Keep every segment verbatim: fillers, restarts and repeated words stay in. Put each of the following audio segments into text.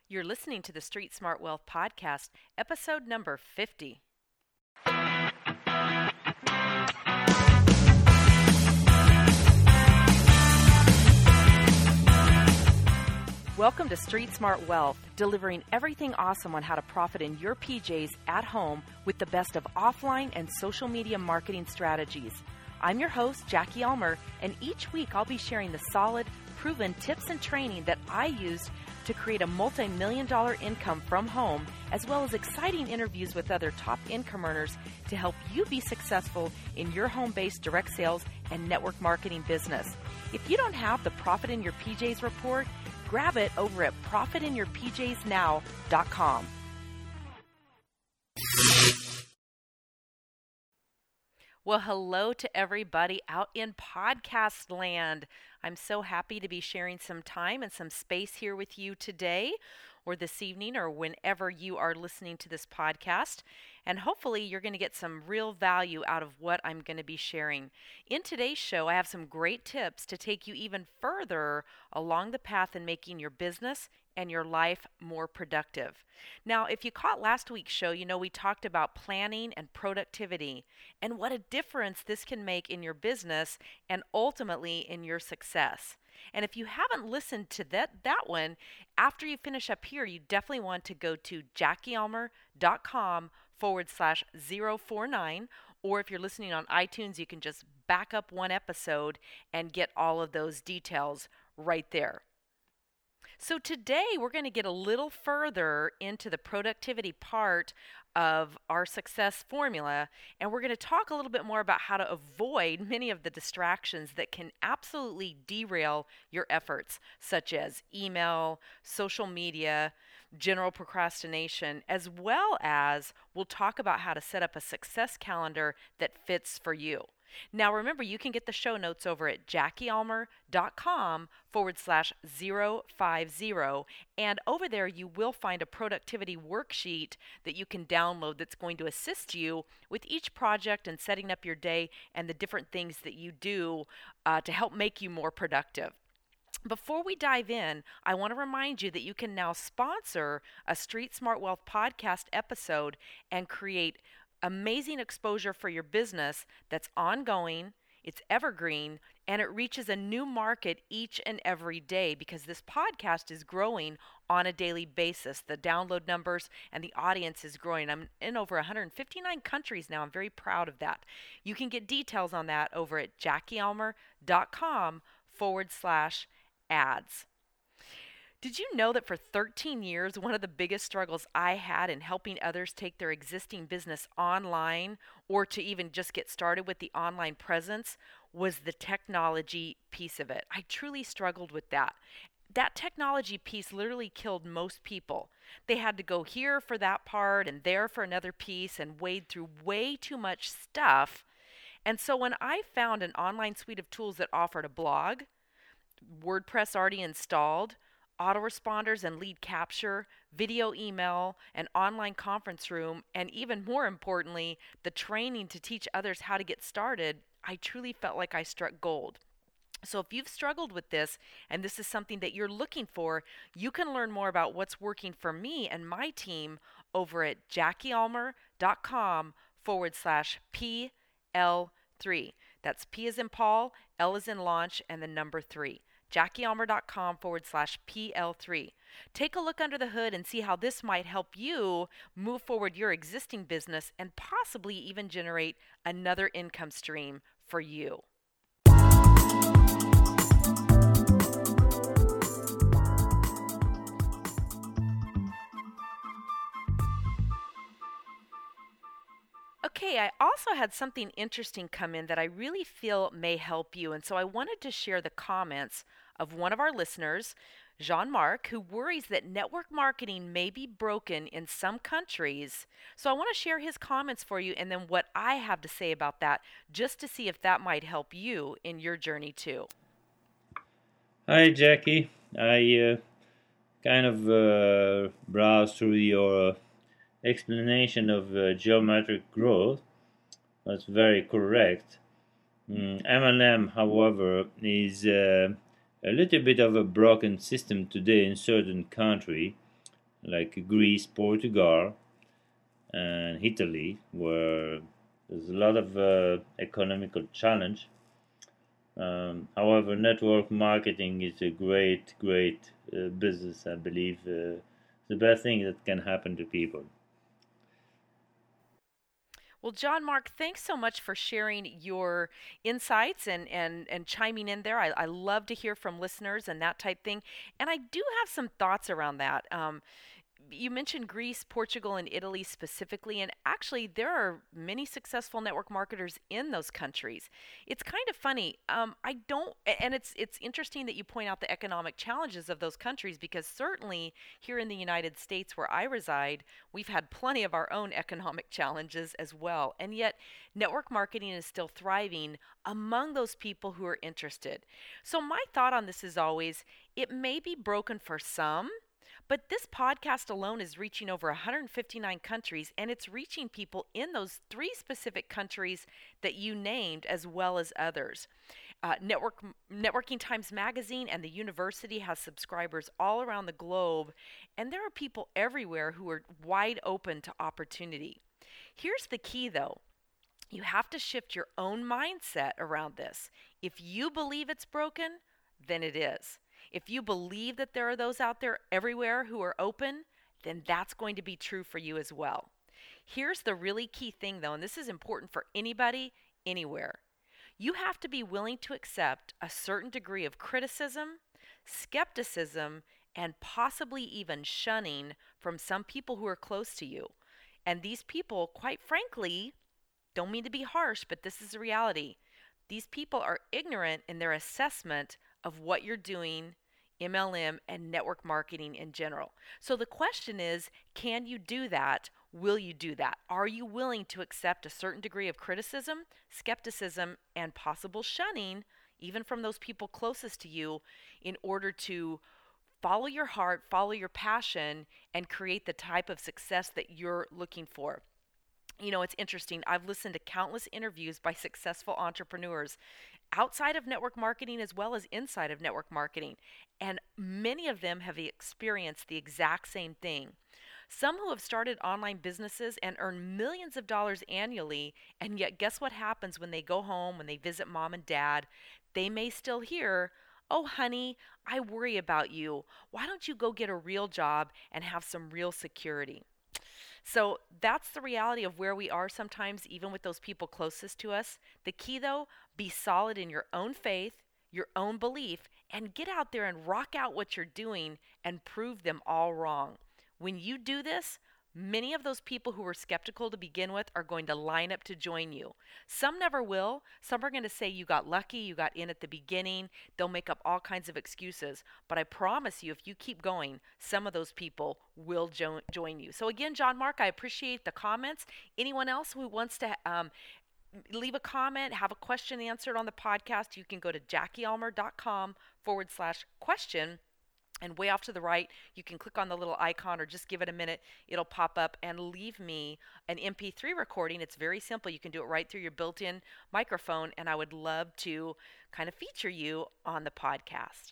You're listening to the Street Smart Wealth Podcast, episode number fifty. Welcome to Street Smart Wealth, delivering everything awesome on how to profit in your P Js at home with the best of offline and social media marketing strategies. I'm your host, Jackie Elmer, and each week I'll be sharing the solid, proven tips and training that I used to create a multi-million dollar income from home, as well as exciting interviews with other top income earners to help you be successful in your home-based direct sales and network marketing business. If you don't have the Profit in Your P Js report, grab it over at profit in your p js now dot com. Well, hello to everybody out in podcast land. I'm so happy to be sharing some time and some space here with you today or this evening or whenever you are listening to this podcast. And hopefully you're going to get some real value out of what I'm going to be sharing. In today's show, I have some great tips to take you even further along the path in making your business and your life more productive. Now, if you caught last week's show, you know we talked about planning and productivity and what a difference this can make in your business and ultimately in your success. And if you haven't listened to that, that one, after you finish up here, you definitely want to go to jackieelmer.com forward slash 049. Or if you're listening on iTunes, you can just back up one episode and get all of those details right there. So today we're going to get a little further into the productivity part of our success formula, and we're going to talk a little bit more about how to avoid many of the distractions that can absolutely derail your efforts, such as email, social media, general procrastination, as well as we'll talk about how to set up a success calendar that fits for you. Now, remember, you can get the show notes over at jackieelmer.com forward slash 050. And over there, you will find a productivity worksheet that you can download that's going to assist you with each project and setting up your day and the different things that you do uh, to help make you more productive. Before we dive in, I want to remind you that you can now sponsor a Street Smart Wealth podcast episode and create amazing exposure for your business that's ongoing, it's evergreen, and it reaches a new market each and every day because this podcast is growing on a daily basis. The download numbers and the audience is growing. I'm in over one hundred fifty-nine countries now. I'm very proud of that. You can get details on that over at jackieelmer.com forward slash ads. Did you know that for thirteen years, one of the biggest struggles I had in helping others take their existing business online or to even just get started with the online presence was the technology piece of it? I truly struggled with that. That technology piece literally killed most people. They had to go here for that part and there for another piece and wade through way too much stuff. And so when I found an online suite of tools that offered a blog, WordPress already installed, autoresponders and lead capture, video email, an online conference room, and even more importantly, the training to teach others how to get started, I truly felt like I struck gold. So if you've struggled with this and this is something that you're looking for, you can learn more about what's working for me and my team over at jackieelmer.com forward slash PL3. That's P as in Paul, L as in launch, and the number three. jackieelmer.com forward slash PL3. Take a look under the hood and see how this might help you move forward your existing business and possibly even generate another income stream for you. Okay, I also had something interesting come in that I really feel may help you, and so I wanted to share the comments of one of our listeners, Jean-Marc, who worries that network marketing may be broken in some countries. So I want to share his comments for you and then what I have to say about that, just to see if that might help you in your journey too. Hi, Jackie. I uh, kind of uh, browsed through your uh, explanation of uh, geometric growth. That's very correct. Mm, M L M, however, is uh, a little bit of a broken system today in certain countries. like Greece, Portugal, and Italy, where there's a lot of uh, economical challenge. Um, however, network marketing is a great, great uh, business. I believe uh, the best thing that can happen to people. Well, John Mark, thanks so much for sharing your insights and, and, and chiming in there. I, I love to hear from listeners and that type thing. And I do have some thoughts around that. Um, you mentioned Greece, Portugal, and Italy specifically, and actually, there are many successful network marketers in those countries. It's kind of funny. Um, I don't, and it's it's interesting that you point out the economic challenges of those countries because certainly here in the United States, where I reside, we've had plenty of our own economic challenges as well, and yet network marketing is still thriving among those people who are interested. So my thought on this is always, it may be broken for some, but this podcast alone is reaching over one hundred fifty-nine countries, and it's reaching people in those three specific countries that you named, as well as others. Uh, Network, Networking Times Magazine and the university has subscribers all around the globe, and there are people everywhere who are wide open to opportunity. Here's the key, though. You have to shift your own mindset around this. If you believe it's broken, then it is. If you believe that there are those out there everywhere who are open, then that's going to be true for you as well. Here's the really key thing, though, and this is important for anybody, anywhere. You have to be willing to accept a certain degree of criticism, skepticism, and possibly even shunning from some people who are close to you. And these people, quite frankly, don't mean to be harsh, but this is the reality. These people are ignorant in their assessment of what you're doing, M L M, and network marketing in general. So the question is, can you do that? Will you do that? Are you willing to accept a certain degree of criticism, skepticism, and possible shunning, even from those people closest to you, in order to follow your heart, follow your passion, and create the type of success that you're looking for? You know, it's interesting. I've listened to countless interviews by successful entrepreneurs outside of network marketing as well as inside of network marketing, and many of them have experienced the exact same thing. Some who have started online businesses and earn millions of dollars annually, and yet guess what happens when they go home, when they visit mom and dad? They may still hear, "Oh, honey, I worry about you. Why don't you go get a real job and have some real security?" So that's the reality of where we are sometimes, even with those people closest to us. The key, though, be solid in your own faith, your own belief, and get out there and rock out what you're doing and prove them all wrong. When you do this, many of those people who were skeptical to begin with are going to line up to join you. Some never will. Some are going to say you got lucky, you got in at the beginning. They'll make up all kinds of excuses. But I promise you, if you keep going, some of those people will jo- join you. So, again, John Mark, I appreciate the comments. Anyone else who wants to um, leave a comment, have a question answered on the podcast, you can go to jackiealmer.com forward slash question. And way off to the right, you can click on the little icon or just give it a minute. It'll pop up and leave me an M P three recording. It's very simple. You can do it right through your built-in microphone, and I would love to kind of feature you on the podcast.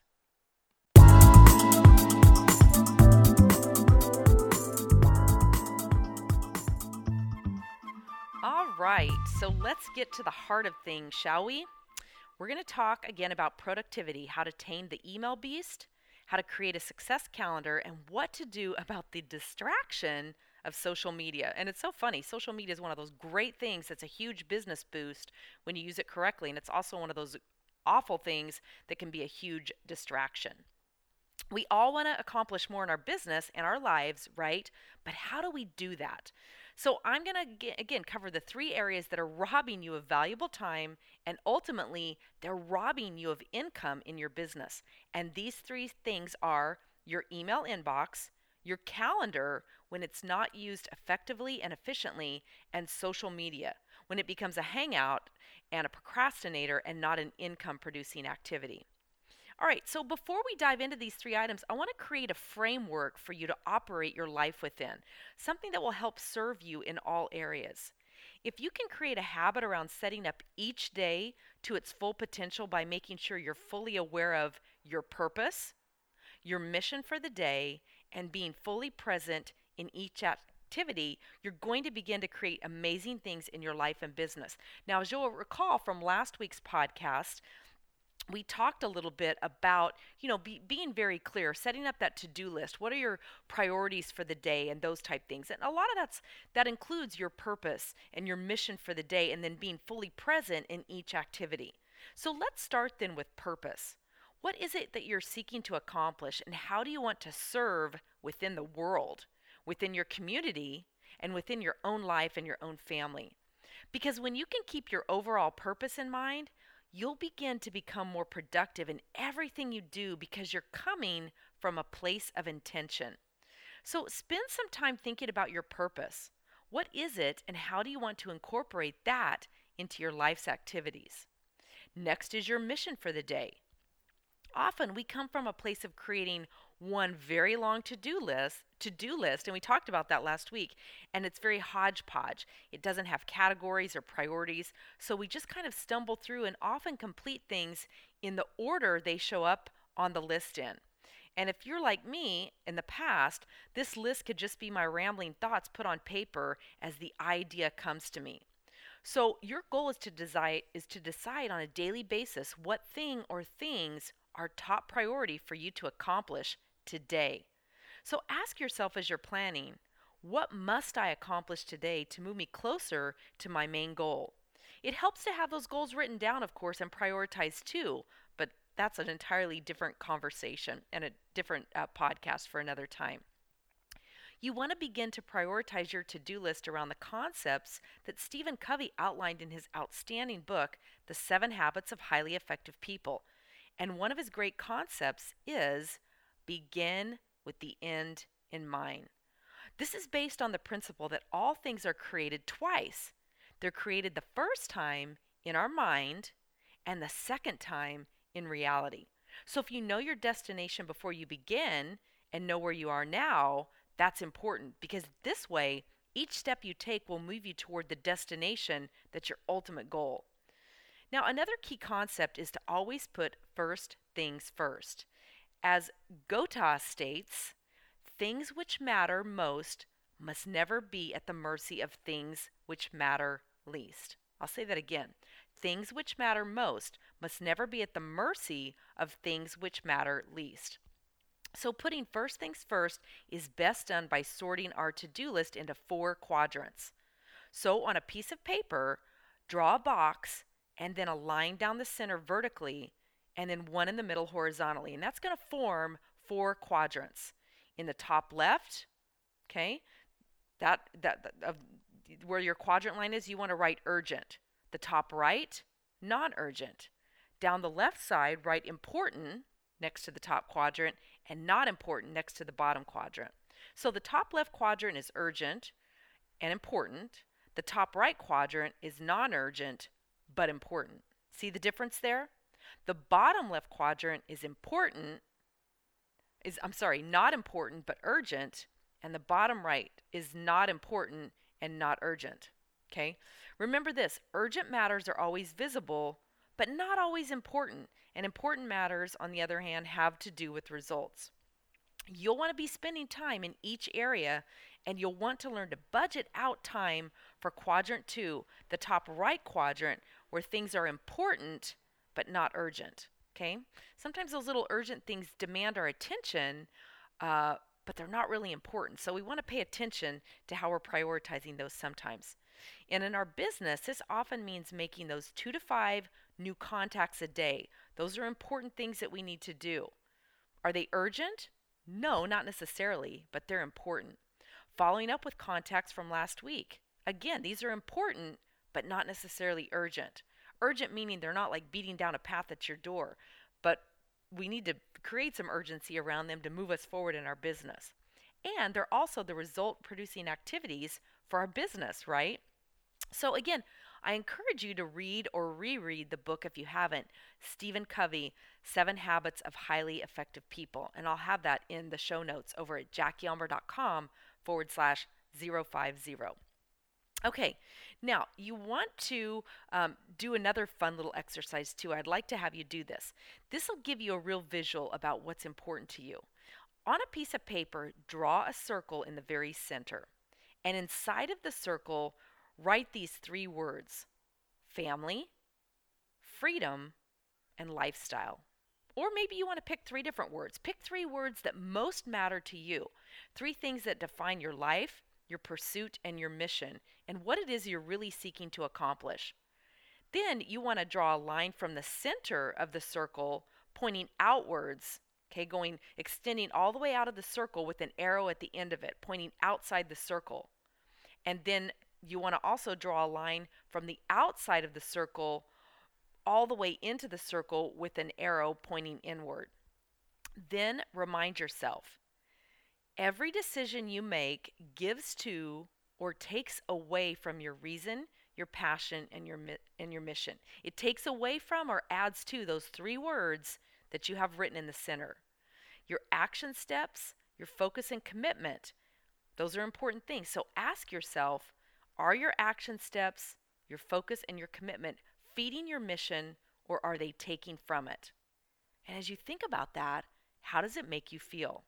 All right, so let's get to the heart of things, shall we? We're going to talk again about productivity, how to tame the email beast, how to create a success calendar, and what to do about the distraction of social media. And it's so funny. Social media is one of those great things that's a huge business boost when you use it correctly. And it's also one of those awful things that can be a huge distraction. We all want to accomplish more in our business and our lives, right? But how do we do that? So I'm going to, again, cover the three areas that are robbing you of valuable time, and ultimately, they're robbing you of income in your business. And these three things are your email inbox, your calendar when it's not used effectively and efficiently, and social media when it becomes a hangout and a procrastinator and not an income-producing activity. All right, so before we dive into these three items, I want to create a framework for you to operate your life within, something that will help serve you in all areas. If you can create a habit around setting up each day to its full potential by making sure you're fully aware of your purpose, your mission for the day, and being fully present in each activity, you're going to begin to create amazing things in your life and business. Now, as you'll recall from last week's podcast, we talked a little bit about, you know, be, being very clear, setting up that to-do list. What are your priorities for the day and those type things? And a lot of that's that includes your purpose and your mission for the day, and then being fully present in each activity. So let's start then with purpose. What is it that you're seeking to accomplish, and how do you want to serve within the world, within your community, and within your own life and your own family? Because when you can keep your overall purpose in mind, you'll begin to become more productive in everything you do because you're coming from a place of intention. So spend some time thinking about your purpose. What is it, and how do you want to incorporate that into your life's activities? Next is your mission for the day. Often we come from a place of creating one very long to-do list, to-do list, and we talked about that last week, and it's very hodgepodge. It doesn't have categories or priorities, so we just kind of stumble through and often complete things in the order they show up on the list in. And if you're like me in the past, this list could just be my rambling thoughts put on paper as the idea comes to me. So your goal is to decide is to decide on a daily basis what thing or things are top priority for you to accomplish today. So ask yourself as you're planning, what must I accomplish today to move me closer to my main goal? It helps to have those goals written down, of course, and prioritized too, but that's an entirely different conversation and a different uh, podcast for another time. You want to begin to prioritize your to-do list around the concepts that Stephen Covey outlined in his outstanding book, The Seven Habits of Highly Effective People. And one of his great concepts is begin with the end in mind. This is based on the principle that all things are created twice. They're created the first time in our mind and the second time in reality. So if you know your destination before you begin and know where you are now, that's important, because this way, each step you take will move you toward the destination that's your ultimate goal. Now, another key concept is to always put first things first. As Goethe states, things which matter most must never be at the mercy of things which matter least. I'll say that again. Things which matter most must never be at the mercy of things which matter least. So putting first things first is best done by sorting our to-do list into four quadrants. So on a piece of paper, draw a box and then a line down the center vertically and then one in the middle horizontally. And that's going to form four quadrants. In the top left, okay, that, that, that of where your quadrant line is, you want to write urgent. The top right, non-urgent. Down the left side, write important next to the top quadrant and not important next to the bottom quadrant. So the top left quadrant is urgent and important. The top right quadrant is non-urgent but important. See the difference there? The bottom left quadrant is important, is I'm sorry, not important but urgent, and the bottom right is not important and not urgent. Okay? Remember this, urgent matters are always visible but not always important. And important matters, on the other hand, have to do with results. You'll want to be spending time in each area, and you'll want to learn to budget out time for quadrant two, the top right quadrant, where things are important but not urgent. Okay? Sometimes those little urgent things demand our attention, uh, but they're not really important. So we want to pay attention to how we're prioritizing those sometimes. And in our business, this often means making those two to five new contacts a day. Those are important things that we need to do. Are they urgent? No, not necessarily, but they're important. Following up with contacts from last week. Again, these are important, but not necessarily urgent. Urgent meaning they're not like beating down a path at your door, but we need to create some urgency around them to move us forward in our business. And they're also the result producing activities for our business, right? So again, I encourage you to read or reread the book if you haven't, Stephen Covey, Seven Habits of Highly Effective People. And I'll have that in the show notes over at jackieelmer.com forward slash 050. Okay, now you want to um, do another fun little exercise too. I'd like to have you do this. This will give you a real visual about what's important to you. On a piece of paper, draw a circle in the very center. And inside of the circle, write these three words: family, freedom, and lifestyle. Or maybe you want to pick three different words. Pick three words that most matter to you. Three things that define your life, your pursuit, and your mission, and what it is you're really seeking to accomplish. Then you want to draw a line from the center of the circle pointing outwards, okay, going extending all the way out of the circle with an arrow at the end of it, pointing outside the circle. And then you want to also draw a line from the outside of the circle all the way into the circle with an arrow pointing inward. Then remind yourself, every decision you make gives to or takes away from your reason, your passion, and your and your mission. It takes away from or adds to those three words that you have written in the center. Your action steps, your focus and commitment, those are important things. So ask yourself, are your action steps, your focus, and your commitment feeding your mission, or are they taking from it? And as you think about that, how does it make you feel?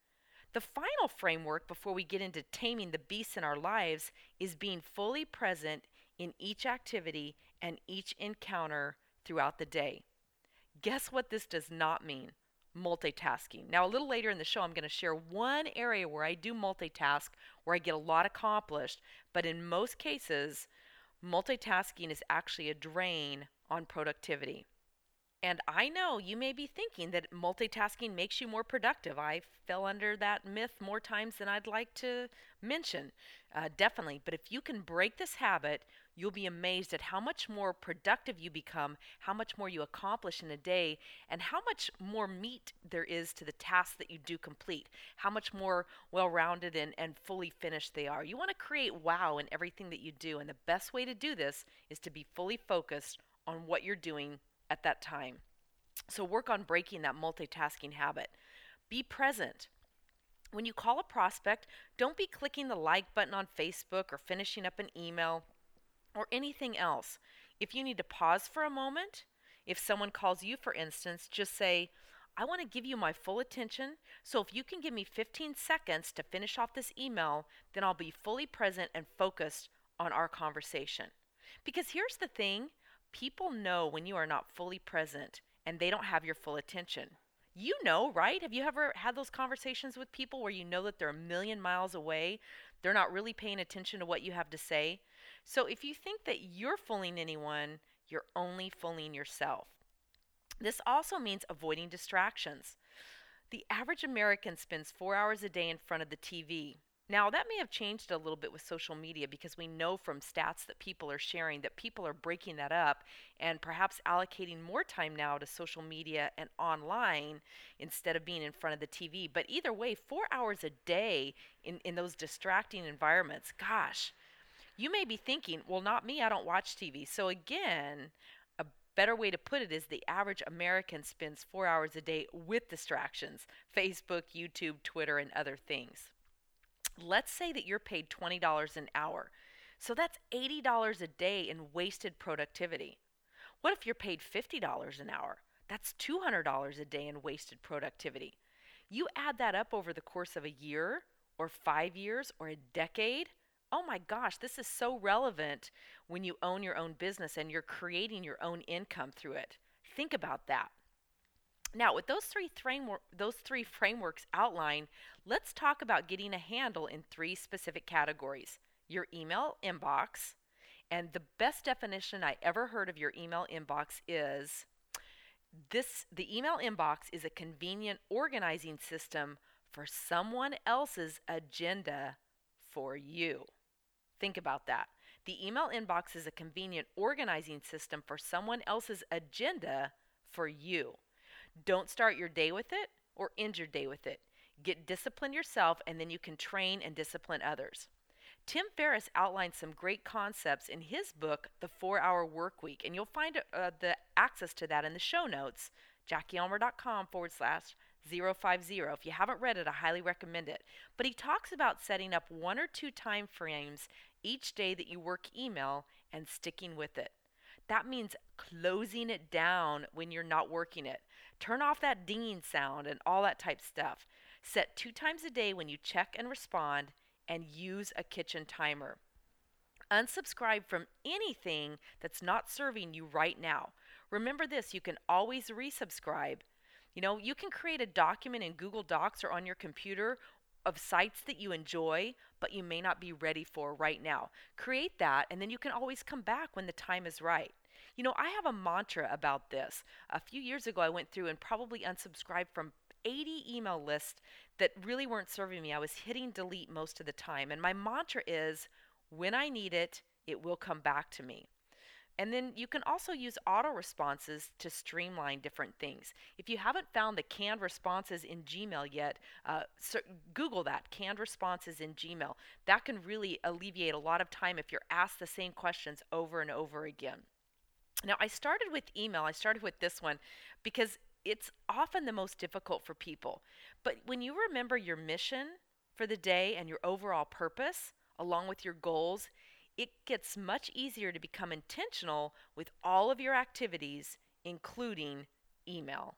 The final framework before we get into taming the beasts in our lives is being fully present in each activity and each encounter throughout the day. Guess what this does not mean? Multitasking. Now, a little later in the show, I'm going to share one area where I do multitask, where I get a lot accomplished, but in most cases, multitasking is actually a drain on productivity. And I know you may be thinking that multitasking makes you more productive. I fell under that myth more times than I'd like to mention, uh, definitely. But if you can break this habit, you'll be amazed at how much more productive you become, how much more you accomplish in a day, and how much more meat there is to the tasks that you do complete, how much more well-rounded and, and fully finished they are. You want to create wow in everything that you do, and the best way to do this is to be fully focused on what you're doing at that time. So work on breaking that multitasking habit. Be present. When you call a prospect, don't be clicking the like button on Facebook or finishing up an email or anything else. If you need to pause for a moment, if someone calls you, for instance, just say, I want to give you my full attention, so if you can give me fifteen seconds to finish off this email, then I'll be fully present and focused on our conversation. Because here's the thing, people know when you are not fully present and they don't have your full attention. You know, right? Have you ever had those conversations with people where you know that they're a million miles away? They're not really paying attention to what you have to say. So if you think that you're fooling anyone, you're only fooling yourself. This also means avoiding distractions. The average American spends four hours a day in front of the T V. Now, that may have changed a little bit with social media because we know from stats that people are sharing that people are breaking that up and perhaps allocating more time now to social media and online instead of being in front of the T V. But either way, four hours a day in, in those distracting environments, gosh, you may be thinking, well, not me, I don't watch T V. So again, a better way to put it is the average American spends four hours a day with distractions, Facebook, YouTube, Twitter, and other things. Let's say that you're paid twenty dollars an hour. So that's eighty dollars a day in wasted productivity. What if you're paid fifty dollars an hour? That's two hundred dollars a day in wasted productivity. You add that up over the course of a year or five years or a decade. Oh my gosh, this is so relevant when you own your own business and you're creating your own income through it. Think about that. Now, with those three framework, those three frameworks outlined, let's talk about getting a handle in three specific categories. Your email inbox, and the best definition I ever heard of your email inbox is this: the email inbox is a convenient organizing system for someone else's agenda for you. Think about that. The email inbox is a convenient organizing system for someone else's agenda for you. Don't start your day with it or end your day with it. Get disciplined yourself, and then you can train and discipline others. Tim Ferriss outlined some great concepts in his book, The four-Hour Workweek, and you'll find uh, the access to that in the show notes, JackieElmer.com forward slash 050. If you haven't read it, I highly recommend it. But he talks about setting up one or two time frames each day that you work email and sticking with it. That means closing it down when you're not working it. Turn off that dinging sound and all that type stuff. Set two times a day when you check and respond, and use a kitchen timer. Unsubscribe from anything that's not serving you right now. Remember this, you can always resubscribe. You know, you can create a document in Google Docs or on your computer of sites that you enjoy, but you may not be ready for right now. Create that, and then you can always come back when the time is right. You know, I have a mantra about this. A few years ago, I went through and probably unsubscribed from eighty email lists that really weren't serving me. I was hitting delete most of the time. And my mantra is when I need it, it will come back to me. And then you can also use auto responses to streamline different things. If you haven't found the canned responses in Gmail yet, uh, so Google that, canned responses in Gmail. That can really alleviate a lot of time if you're asked the same questions over and over again. Now, I started with email. I started with this one because it's often the most difficult for people. But when you remember your mission for the day and your overall purpose, along with your goals, it gets much easier to become intentional with all of your activities, including email.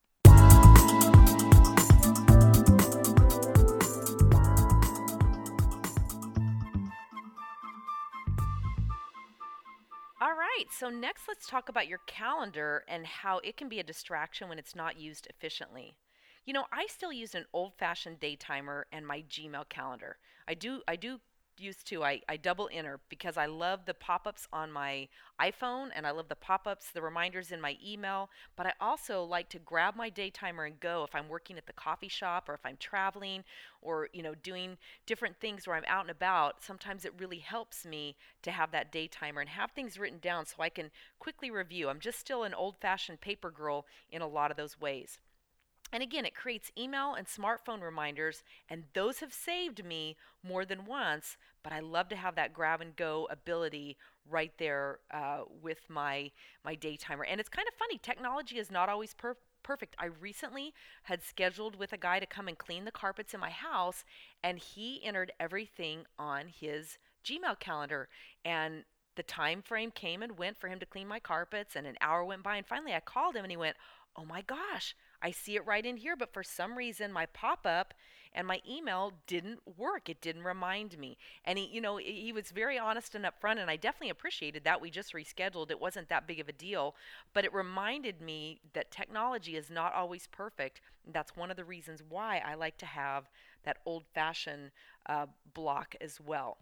All right, so next let's talk about your calendar and how it can be a distraction when it's not used efficiently. You know, I still use an old-fashioned day timer and my Gmail calendar. I do I do use to I, I double enter because I love the pop-ups on my iPhone and I love the pop-ups, the reminders in my email, but I also like to grab my day timer and go if I'm working at the coffee shop or if I'm traveling or, you know, doing different things where I'm out and about. Sometimes it really helps me to have that day timer and have things written down so I can quickly review. I'm just still an old-fashioned paper girl in a lot of those ways. And again, it creates email and smartphone reminders, and those have saved me more than once, but I love to have that grab and go ability right there uh, with my, my day timer. And it's kind of funny, technology is not always per- perfect. I recently had scheduled with a guy to come and clean the carpets in my house, and he entered everything on his Gmail calendar. And the time frame came and went for him to clean my carpets, and an hour went by, and finally I called him, and he went, "Oh my gosh, I see it right in here, but for some reason my pop-up and my email didn't work. It didn't remind me." And he, you know, he was very honest and upfront, and I definitely appreciated that. We just rescheduled. It wasn't that big of a deal, but it reminded me that technology is not always perfect. That's one of the reasons why I like to have that old-fashioned uh, block as well.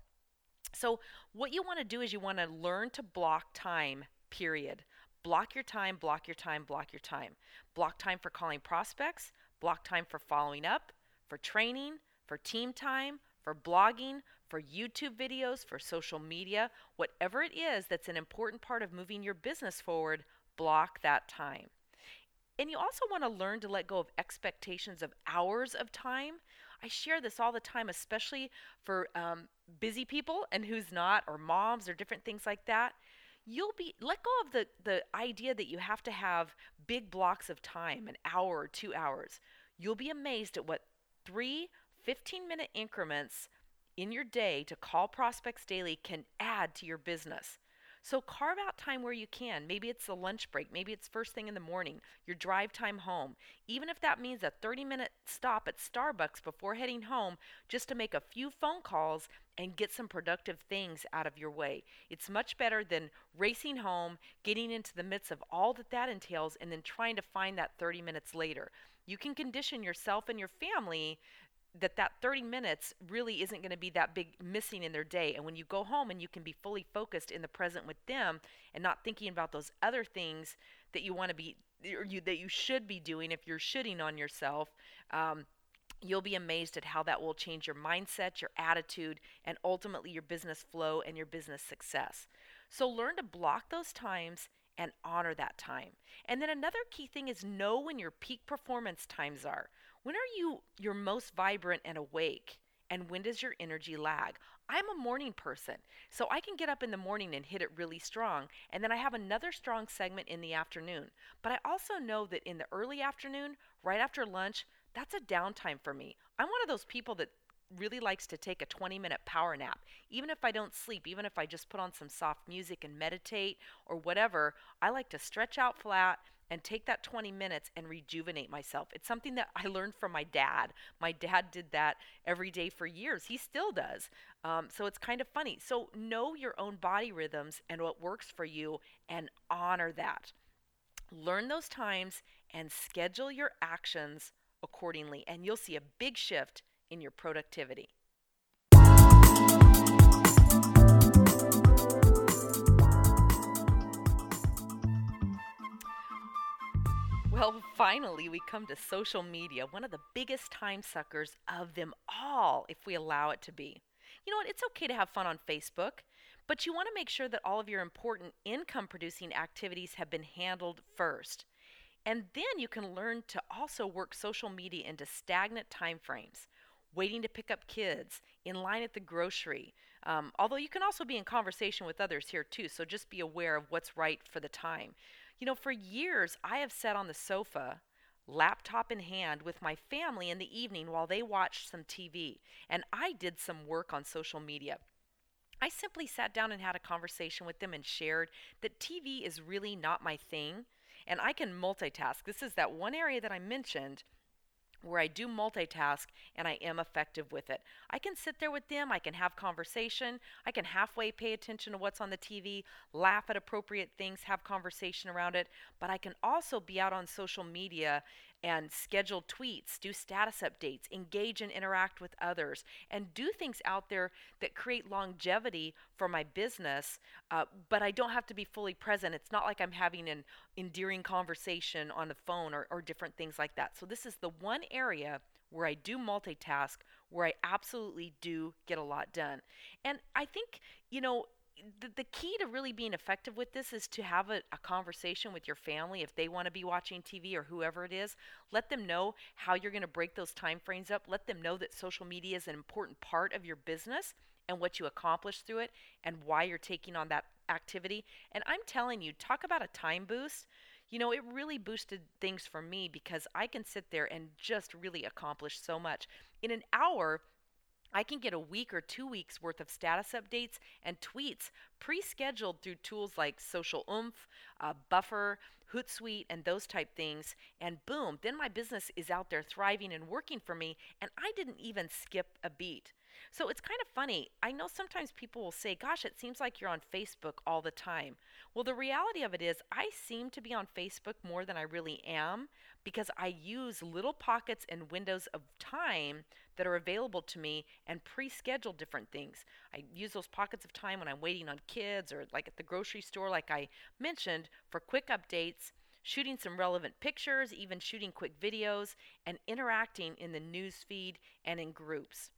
So what you want to do is you want to learn to block time, period. Block your time, block your time, block your time. Block time for calling prospects, block time for following up, for training, for team time, for blogging, for YouTube videos, for social media, whatever it is that's an important part of moving your business forward, block that time. And you also want to learn to let go of expectations of hours of time. I share this all the time, especially for um, busy people and who's not, or moms or different things like that. You'll be let go of the, the idea that you have to have big blocks of time, an hour or two hours. You'll be amazed at what three fifteen minute increments in your day to call prospects daily can add to your business. So carve out time where you can. Maybe it's a lunch break. Maybe it's first thing in the morning, your drive time home. Even if that means a thirty minute stop at Starbucks before heading home just to make a few phone calls and get some productive things out of your way. It's much better than racing home, getting into the midst of all that that entails, and then trying to find that thirty minutes later. You can condition yourself and your family that that thirty minutes really isn't going to be that big missing in their day. And when you go home and you can be fully focused in the present with them and not thinking about those other things that you want to be or you that you should be doing if you're shitting on yourself, um, you'll be amazed at how that will change your mindset, your attitude, and ultimately your business flow and your business success. So learn to block those times and honor that time. And then another key thing is know when your peak performance times are. When are you your most vibrant and awake? And when does your energy lag? I'm a morning person, so I can get up in the morning and hit it really strong, and then I have another strong segment in the afternoon. But I also know that in the early afternoon, right after lunch, that's a downtime for me. I'm one of those people that really likes to take a twenty minute power nap. Even if I don't sleep, even if I just put on some soft music and meditate or whatever, I like to stretch out flat and take that twenty minutes and rejuvenate myself. It's something that I learned from my dad. My dad did that every day for years. He still does. Um, so it's kind of funny. So know your own body rhythms and what works for you and honor that. Learn those times and schedule your actions accordingly, and you'll see a big shift in your productivity. Well, finally, we come to social media, one of the biggest time suckers of them all, if we allow it to be. You know what? It's okay to have fun on Facebook, but you want to make sure that all of your important income producing activities have been handled first. And then you can learn to also work social media into stagnant time frames, waiting to pick up kids, in line at the grocery. Um, although you can also be in conversation with others here too, so just be aware of what's right for the time. You know, for years, I have sat on the sofa, laptop in hand, with my family in the evening while they watched some T V, and I did some work on social media. I simply sat down and had a conversation with them and shared that T V is really not my thing, and I can multitask. This is that one area that I mentioned where I do multitask and I am effective with it. I can sit there with them, I can have conversation, I can halfway pay attention to what's on the T V, laugh at appropriate things, have conversation around it, but I can also be out on social media and schedule tweets, do status updates, engage and interact with others, and do things out there that create longevity for my business, uh, but I don't have to be fully present. It's not like I'm having an endearing conversation on the phone or, or different things like that. So this is the one area where I do multitask, where I absolutely do get a lot done. And I think, you know, the, the key to really being effective with this is to have a, a conversation with your family if they want to be watching T V or whoever it is. Let them know how you're going to break those time frames up. Let them know that social media is an important part of your business and what you accomplish through it and why you're taking on that activity. And I'm telling you, talk about a time boost. You know, it really boosted things for me because I can sit there and just really accomplish so much. In an hour, I can get a week or two weeks worth of status updates and tweets pre-scheduled through tools like Social Oomph, uh, Buffer, Hootsuite, and those type things. And boom, then my business is out there thriving and working for me, and I didn't even skip a beat. So it's kind of funny. I know sometimes people will say, gosh, it seems like you're on Facebook all the time. Well, the reality of it is I seem to be on Facebook more than I really am because I use little pockets and windows of time that are available to me and pre-schedule different things. I use those pockets of time when I'm waiting on kids or like at the grocery store, like I mentioned, for quick updates, shooting some relevant pictures, even shooting quick videos, and interacting in the news feed and in groups.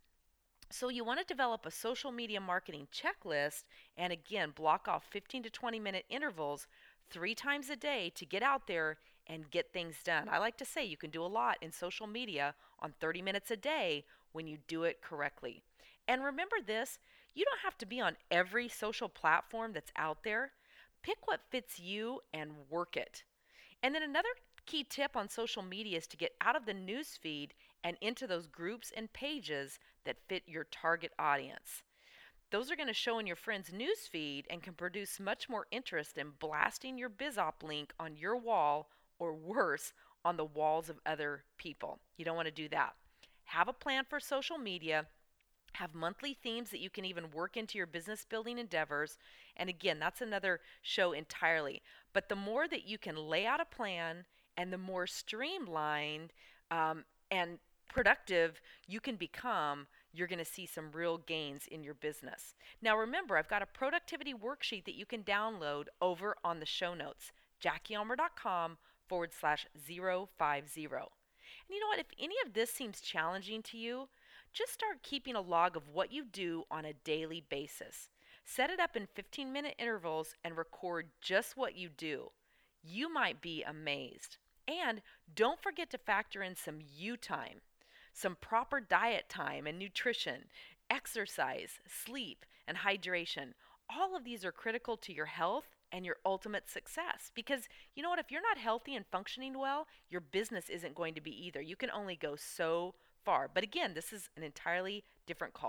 So you want to develop a social media marketing checklist and again, block off fifteen to twenty minute intervals three times a day to get out there and get things done. I like to say you can do a lot in social media on thirty minutes a day when you do it correctly. And remember this, you don't have to be on every social platform that's out there. Pick what fits you and work it. And then another key tip on social media is to get out of the news feed and into those groups and pages that fit your target audience. Those are going to show in your friend's news feed and can produce much more interest in blasting your BizOp link on your wall or worse, on the walls of other people. You don't want to do that. Have a plan for social media. Have monthly themes that you can even work into your business building endeavors. And again, that's another show entirely. But the more that you can lay out a plan and the more streamlined um, and productive you can become, you're going to see some real gains in your business. Now remember, I've got a productivity worksheet that you can download over on the show notes, JackieElmer.com forward slash zero five zero. And you know what? If any of this seems challenging to you, just start keeping a log of what you do on a daily basis. Set it up in fifteen minute intervals and record just what you do. You might be amazed. And don't forget to factor in some you time, some proper diet time and nutrition, exercise, sleep, and hydration. All of these are critical to your health and your ultimate success. Because you know what? If you're not healthy and functioning well, your business isn't going to be either. You can only go so far. But again, this is an entirely different call.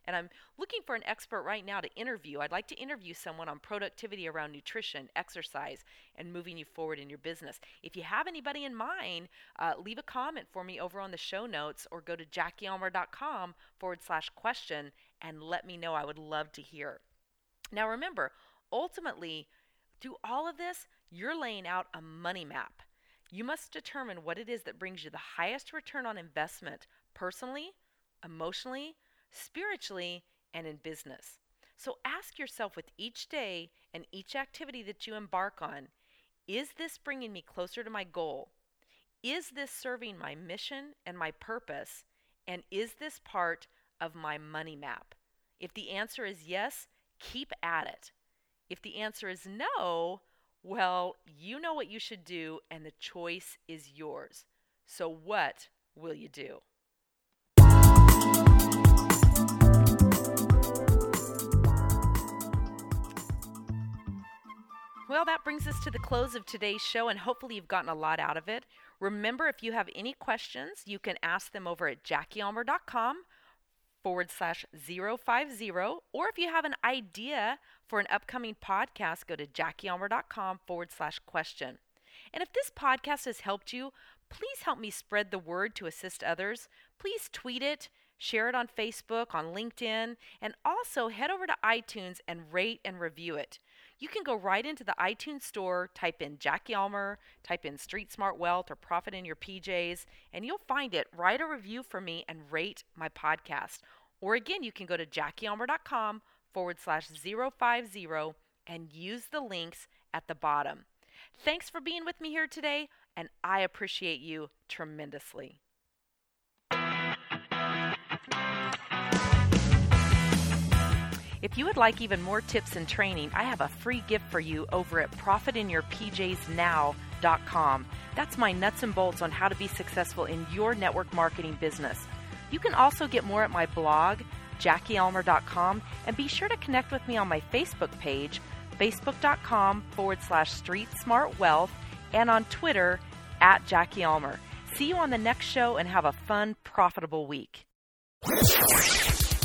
And I'm looking for an expert right now to interview. I'd like to interview someone on productivity around nutrition, exercise, and moving you forward in your business. If you have anybody in mind, uh, leave a comment for me over on the show notes or go to JackieUlmer.com forward slash question and let me know. I would love to hear. Now remember, ultimately, through all of this, you're laying out a money map. You must determine what it is that brings you the highest return on investment personally, emotionally, spiritually, and in business. So ask yourself with each day and each activity that you embark on, is this bringing me closer to my goal? Is this serving my mission and my purpose? And is this part of my money map? If the answer is yes, keep at it. If the answer is no, well, you know what you should do, and the choice is yours. So what will you do? Well, that brings us to the close of today's show, and hopefully you've gotten a lot out of it. Remember, if you have any questions, you can ask them over at JackieUlmer.com forward slash 050, or if you have an idea for an upcoming podcast, go to JackieUlmer.com forward slash question. And if this podcast has helped you, please help me spread the word to assist others. Please tweet it, share it on Facebook, on LinkedIn, and also head over to iTunes and rate and review it. You can go right into the iTunes store, type in Jackie Ulmer, type in Street Smart Wealth or Profit in Your P Js, and you'll find it. Write a review for me and rate my podcast. Or again, you can go to JackieUlmer.com forward slash 050 and use the links at the bottom. Thanks for being with me here today, and I appreciate you tremendously. If you would like even more tips and training, I have a free gift for you over at profit in your p js now dot com. That's my nuts and bolts on how to be successful in your network marketing business. You can also get more at my blog, Jackie Ulmer dot com, and be sure to connect with me on my Facebook page, Facebook.com forward slash Street Smart Wealth, and on Twitter at Jackie Ulmer. See you on the next show and have a fun, profitable week.